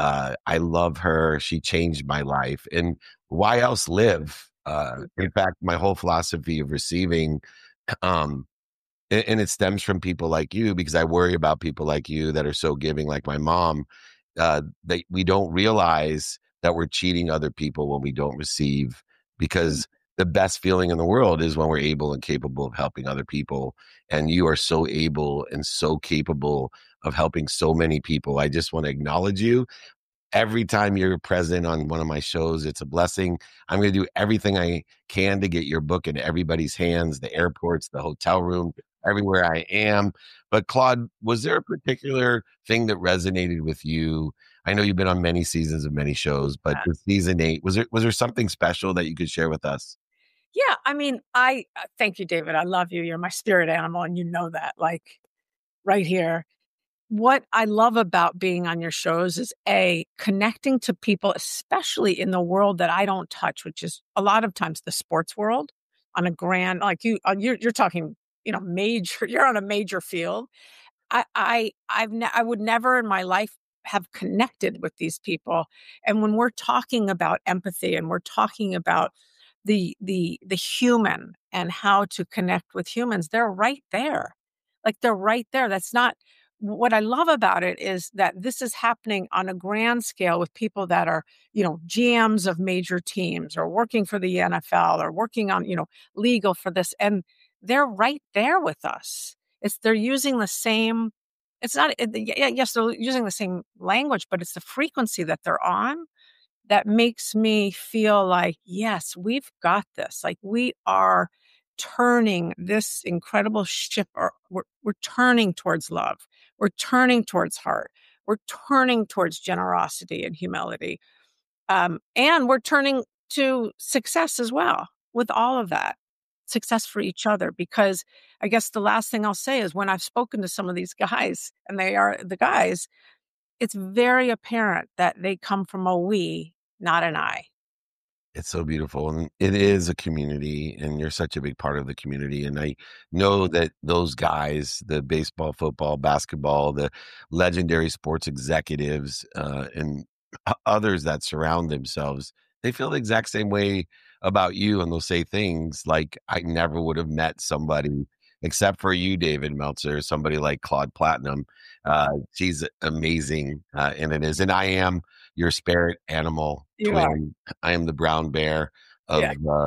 I love her. She changed my life, and why else live? In fact, my whole philosophy of receiving, and it stems from people like you, because I worry about people like you that are so giving, like my mom. That we don't realize that we're cheating other people when we don't receive, because the best feeling in the world is when we're able and capable of helping other people. And you are so able and so capable of helping so many people. I just want to acknowledge you. Every time you're present on one of my shows, it's a blessing. I'm going to do everything I can to get your book in everybody's hands, the airports, the hotel room, everywhere I am. But Claude, was there a particular thing that resonated with you? I know you've been on many seasons of many shows, but for season 8, was there something special that you could share with us? Yeah, I mean, I thank you, David. I love you. You're my spirit animal, and you know that, like, right here. What I love about being on your shows is connecting to people, especially in the world that I don't touch, which is a lot of times the sports world on a grand, like you're talking, major, you're on a major field. I would never in my life have connected with these people. And when we're talking about empathy and we're talking about the human and how to connect with humans, they're right there. Like, they're right there. That's not what I love about it, is that this is happening on a grand scale with people that are, GMs of major teams or working for the NFL or working on, legal for this. And they're right there with us. They're using the same, it's not, yes, they're using the same language, but it's the frequency that they're on that makes me feel like, yes, we've got this. Like, we are turning this incredible ship, or we're turning towards love. We're turning towards heart. We're turning towards generosity and humility. And we're turning to success as well with all of that. Success for each other. Because I guess the last thing I'll say is, when I've spoken to some of these guys, and they are the guys, it's very apparent that they come from a we, not an I. It's so beautiful. And it is a community, and you're such a big part of the community. And I know that those guys, the baseball, football, basketball, the legendary sports executives, and others that surround themselves, they feel the exact same way about you. And they'll say things like, I never would have met somebody except for you, David Meltzer, somebody like Claude Platinum. She's amazing. And it is. And I am your spirit animal twin. I am the brown bear of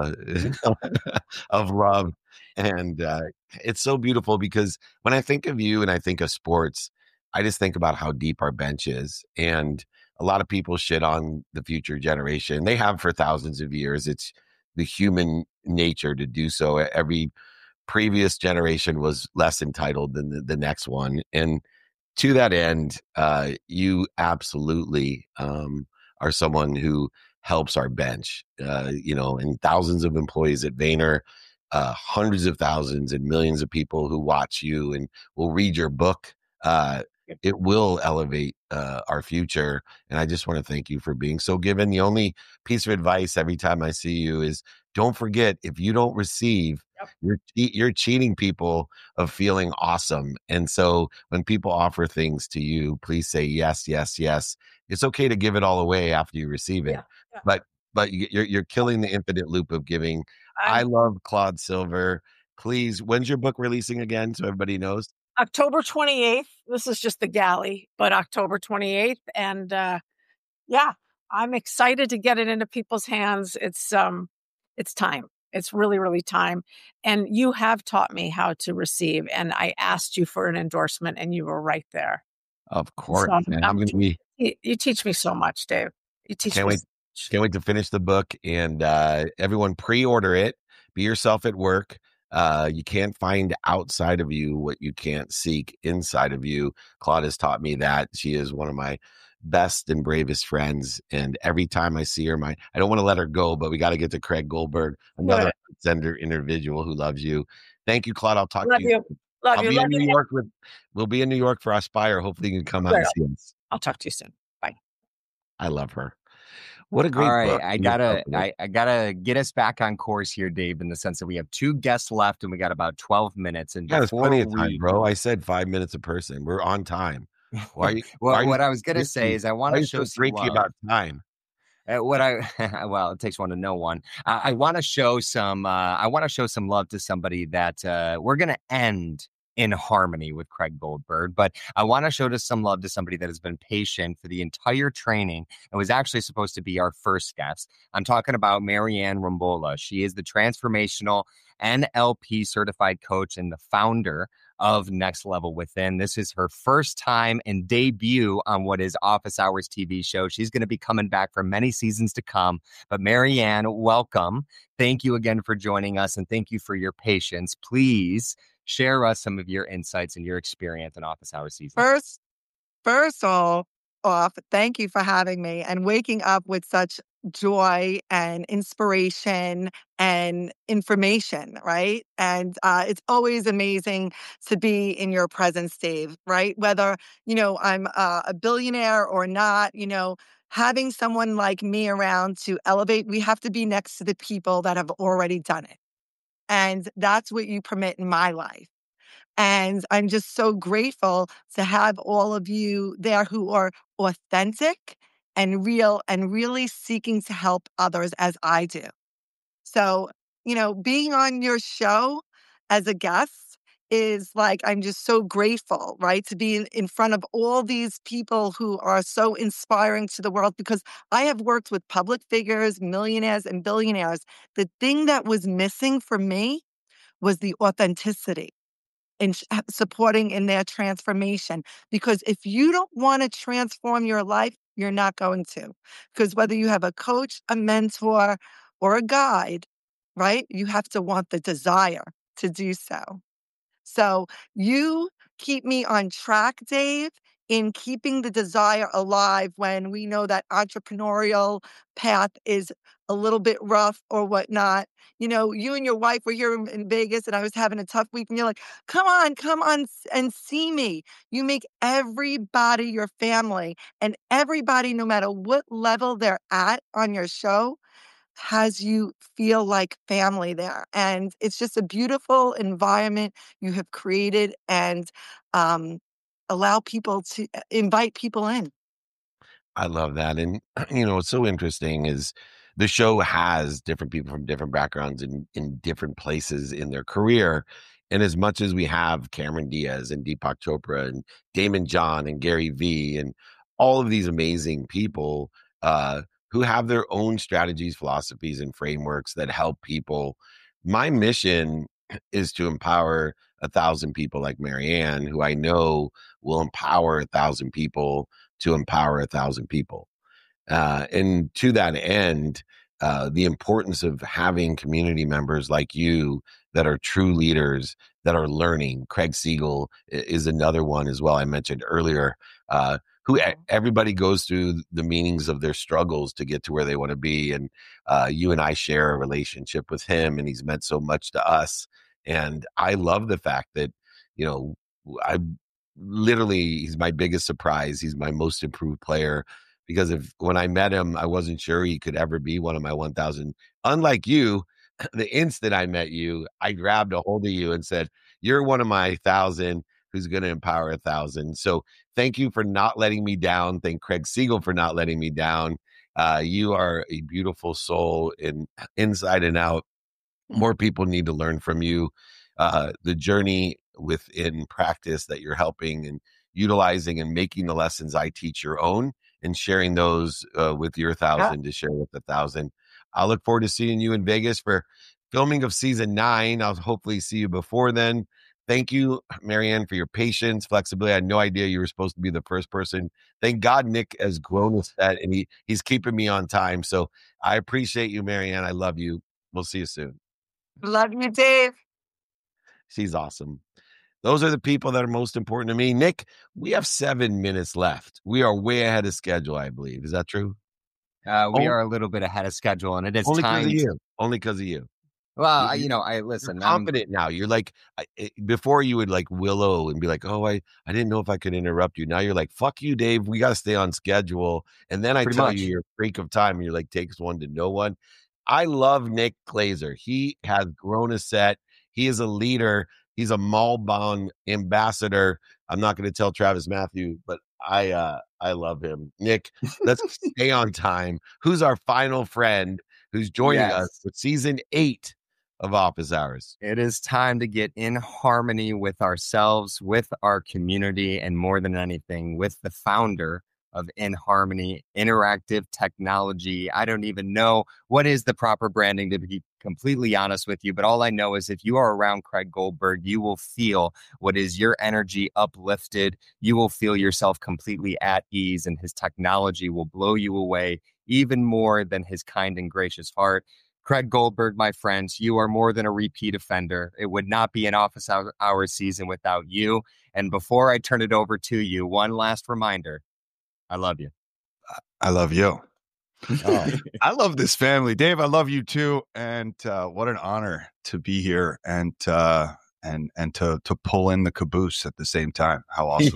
of love. And it's so beautiful, because when I think of you and I think of sports, I just think about how deep our bench is. And a lot of people shit on the future generation. They have for thousands of years. It's the human nature to do so. Every previous generation was less entitled than the next one. And to that end, you absolutely are someone who helps our bench, and thousands of employees at Vayner, hundreds of thousands and millions of people who watch you and will read your book. It will elevate our future. And I just want to thank you for being so given. The only piece of advice every time I see you is, don't forget, if you don't receive, you're cheating people of feeling awesome. And so when people offer things to you, please say yes, yes, yes. It's okay to give it all away after you receive it. But you're killing the infinite loop of giving. I love Claude Silver. Please, when's your book releasing again, so everybody knows? October 28th. This is just the galley, but October 28th. And yeah, I'm excited to get it into people's hands. It's time. It's really, really time. And you have taught me how to receive. And I asked you for an endorsement and you were right there. Of course. So And I'm going to be. you teach me so much, Dave. You teach Can't me. wait. Can't wait to finish the book, and everyone pre-order it. Be yourself at work. You can't find outside of you what you can't seek inside of you. Claude has taught me that. She is one of my best and bravest friends, and every time I see her, I don't want to let her go, but we got to get to Craig Goldberg, another sender individual who loves you. Thank you, Claude. I'll talk to you. Love you. Be in New York we'll be in New York for Aspire. Hopefully you can come out and see us. I'll talk to you soon. Bye. I love her. What a great All right, book. I gotta get us back on course here, Dave, in the sense that we have 2 guests left and we got about 12 minutes. And there's plenty of time, bro. I said 5 minutes a person. We're on time. Why? What I was gonna say is I want to show some love. About time. Well, it takes one to know one. I want to show some. I want to show some love to somebody that we're gonna end in harmony with Craig Goldberg, but I want to show some love to somebody that has been patient for the entire training and was actually supposed to be our first guest. I'm talking about Marianne Rambola. She is the transformational NLP certified coach and the founder of Next Level Within. This is her first time and debut on what is Office Hours TV show. She's going to be coming back for many seasons to come. But Marianne, welcome. Thank you again for joining us, and thank you for your patience. Please share us some of your insights and your experience in Office Hours season. First off, thank you for having me and waking up with such joy and inspiration and information, right? And it's always amazing to be in your presence, Dave, right? Whether, I'm a billionaire or not, having someone like me around to elevate, we have to be next to the people that have already done it. And that's what you permit in my life. And I'm just so grateful to have all of you there who are authentic and real and really seeking to help others as I do. So, being on your show as a guest is like, I'm just so grateful, right? To be in front of all these people who are so inspiring to the world, because I have worked with public figures, millionaires and billionaires. The thing that was missing for me was the authenticity in supporting in their transformation. Because if you don't want to transform your life, you're not going to. Because whether you have a coach, a mentor, or a guide, right? You have to want the desire to do so. So you keep me on track, Dave, in keeping the desire alive when we know that entrepreneurial path is a little bit rough or whatnot. You and your wife were here in Vegas and I was having a tough week and you're like, come on and see me. You make everybody your family, and everybody, no matter what level they're at on your show, has you feel like family there. And it's just a beautiful environment you have created, and allow people to invite people in. I love that. And, what's so interesting is the show has different people from different backgrounds in different places in their career. And as much as we have Cameron Diaz and Deepak Chopra and Damon John and Gary Vee and all of these amazing people who have their own strategies, philosophies, and frameworks that help people, my mission is to empower 1,000 people like Marianne, who I know will empower 1,000 people to empower 1,000 people. And to that end, the importance of having community members like you that are true leaders, that are learning. Craig Siegel is another one as well. I mentioned earlier, who everybody goes through the meanings of their struggles to get to where they want to be. And you and I share a relationship with him, and he's meant so much to us. And I love the fact that, he's my biggest surprise. He's my most improved player, because when I met him, I wasn't sure he could ever be one of my 1,000. Unlike you, the instant I met you, I grabbed a hold of you and said, you're one of my 1,000 who's going to empower 1,000. So thank you for not letting me down. Thank Craig Siegel for not letting me down. You are a beautiful soul inside and out. More people need to learn from you. The journey within practice that you're helping and utilizing and making the lessons I teach your own and sharing those with your 1,000 to share with 1,000. I'll look forward to seeing you in Vegas for filming of season 9. I'll hopefully see you before then. Thank you, Marianne, for your patience, flexibility. I had no idea you were supposed to be the first person. Thank God Nick has grown with that, and he's keeping me on time. So I appreciate you, Marianne. I love you. We'll see you soon. Love you, Dave. She's awesome. Those are the people that are most important to me. Nick, we have 7 minutes left. We are way ahead of schedule, I believe. Is that true? We are a little bit ahead of schedule, and it is only time. Because of you. Only because of you. Well, I listen. You're confident now. You're like, before you would like willow and be like, oh, I didn't know if I could interrupt you. Now you're like, fuck you, Dave. We got to stay on schedule. And then I tell you you're a freak of time, and you're like, takes one to know one. I love Nick Glazer. He has grown a set. He is a leader. He's a Malbon ambassador. I'm not going to tell Travis Matthew, but I love him. Nick, let's stay on time. Who's our final friend who's joining us for season 8 of Office Hours? It is time to get in harmony with ourselves, with our community, and more than anything, with the founder of In Harmony Interactive Technology. I don't even know what is the proper branding, to be completely honest with you, but all I know is if you are around Craig Goldberg, you will feel what is your energy uplifted. You will feel yourself completely at ease, and his technology will blow you away even more than his kind and gracious heart. Craig Goldberg, my friends, you are more than a repeat offender. It would not be an Office Hours season without you. And before I turn it over to you, one last reminder. I love you. I love you. Oh. I love this family. Dave, I love you too. And what an honor to be here and to pull in the caboose at the same time. How awesome.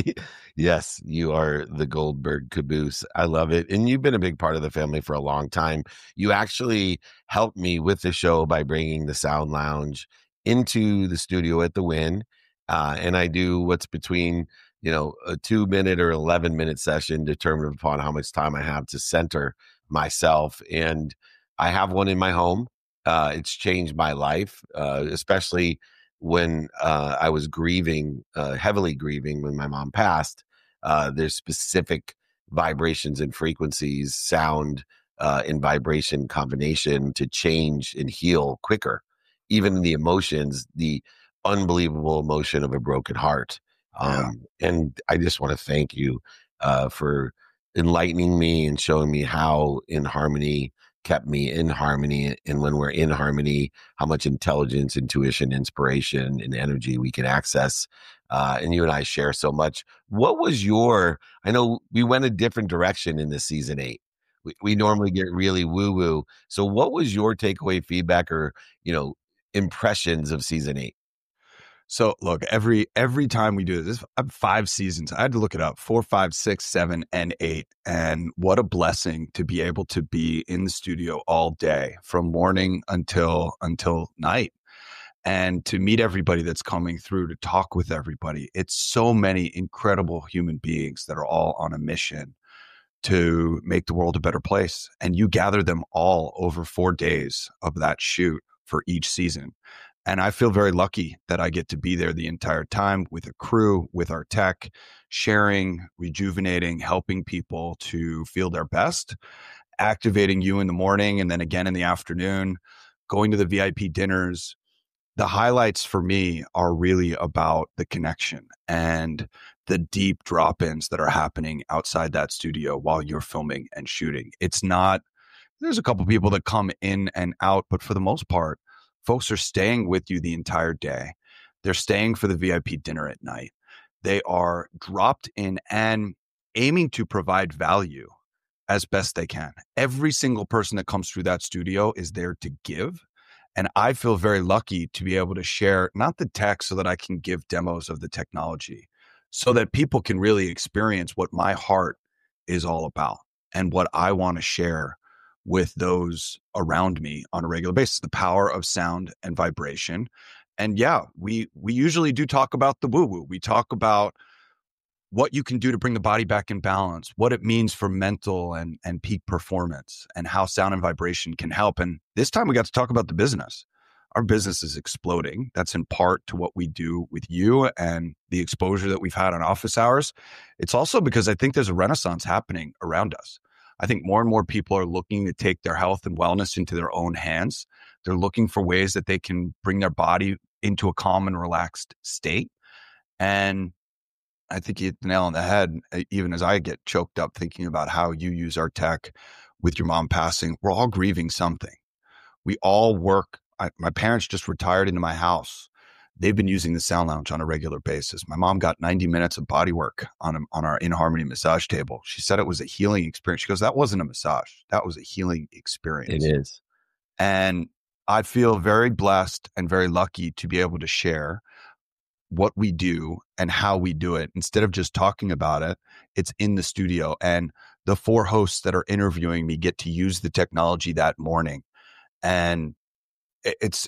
Yes, you are the Goldberg caboose. I love it. And you've been a big part of the family for a long time. You actually helped me with the show by bringing the Sound Lounge into the studio at the Wynn. And I do what's between a 2-minute or 11-minute session determined upon how much time I have to center myself. And I have one in my home. It's changed my life, especially when I was grieving, heavily grieving when my mom passed. There's specific vibrations and frequencies, sound and vibration combination to change and heal quicker. Even the emotions, the unbelievable emotion of a broken heart. And I just want to thank you for enlightening me and showing me how In Harmony kept me in harmony. And when we're in harmony, how much intelligence, intuition, inspiration, and energy we can access. And you and I share so much. What was I know we went a different direction in this season 8. We normally get really woo-woo. So what was your takeaway feedback or, impressions of season 8? So look, every time we do this, 5 seasons. I had to look it up: 4, 5, 6, 7, and 8. And what a blessing to be able to be in the studio all day, from morning until night, and to meet everybody that's coming through, to talk with everybody. It's so many incredible human beings that are all on a mission to make the world a better place. And you gather them all over 4 days of that shoot for each season. And I feel very lucky that I get to be there the entire time with a crew, with our tech, sharing, rejuvenating, helping people to feel their best, activating you in the morning and then again in the afternoon, going to the VIP dinners. The highlights for me are really about the connection and the deep drop-ins that are happening outside that studio while you're filming and shooting. There's a couple people that come in and out, but for the most part, folks are staying with you the entire day. They're staying for the VIP dinner at night. They are dropped in and aiming to provide value as best they can. Every single person that comes through that studio is there to give. And I feel very lucky to be able to share, not the tech so that I can give demos of the technology, so that people can really experience what my heart is all about and what I want to share with those around me on a regular basis, the power of sound and vibration. And yeah, we usually do talk about the woo-woo. We talk about what you can do to bring the body back in balance, what it means for mental and peak performance, and how sound and vibration can help. And this time we got to talk about the business. our business is exploding. That's in part to what we do with you and the exposure that we've had on office hours. It's also because I think there's a renaissance happening around us. I think more and more people are looking to take their health and wellness into their own hands. They're looking for ways that they can bring their body into a calm and relaxed state. And I think you hit the nail on the head, even as I get choked up thinking about how you use our tech with your mom passing. We're all grieving something. We all work. My parents just retired into my house. They've been using the Sound Lounge on a regular basis. My mom got 90 minutes of body work on our In Harmony massage table. She said it was a healing experience. She goes, that wasn't a massage. That was a healing experience. It is. And I feel very blessed and very lucky to be able to share what we do and how we do it. Instead of just talking about it, it's in the studio. And the 4 hosts that are interviewing me get to use the technology that morning. And it's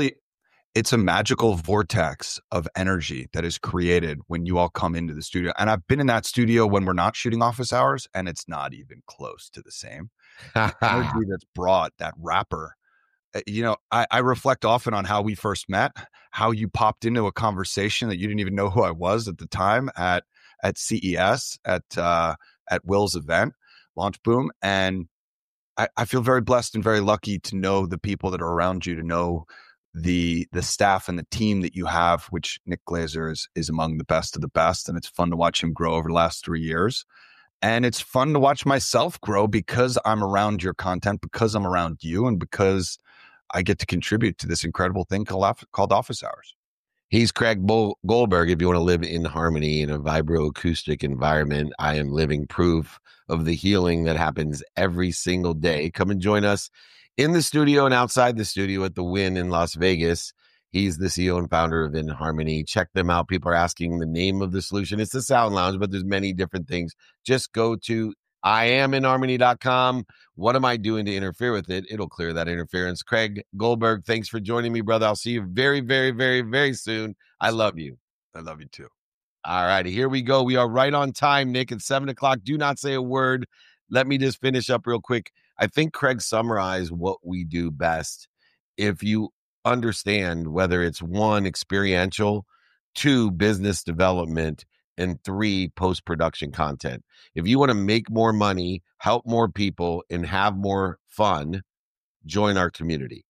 a magical vortex of energy that is created when you all come into the studio. And I've been in that studio when we're not shooting office hours, and it's not even close to the same. The energy that's brought, that rapper. I reflect often on how we first met, how you popped into a conversation that you didn't even know who I was at the time at CES, at Will's event, Launch Boom. And I feel very blessed and very lucky to know the people that are around you, to know the staff and the team that you have, which Nick Glazer is among the best of the best. And it's fun to watch him grow over the last 3 years. And it's fun to watch myself grow because I'm around your content, because I'm around you, and because I get to contribute to this incredible thing called Office Hours. He's Craig Goldberg. If you want to live in harmony in a vibroacoustic environment, I am living proof of the healing that happens every single day. Come and join us in the studio and outside the studio at the Wynn in Las Vegas. He's the CEO and founder of In Harmony. Check them out. People are asking the name of the solution. It's the Sound Lounge, but there's many different things. Just go to IamInHarmony.com. What am I doing to interfere with it? It'll clear that interference. Craig Goldberg, thanks for joining me, brother. I'll see you very, very, very, very soon. I love you. I love you too. All righty, here we go. We are right on time, Nick. It's 7 o'clock. Do not say a word. Let me just finish up real quick. I think Craig summarized what we do best. If you understand whether it's 1, experiential, 2, business development, and 3, post-production content. If you want to make more money, help more people, and have more fun, join our community.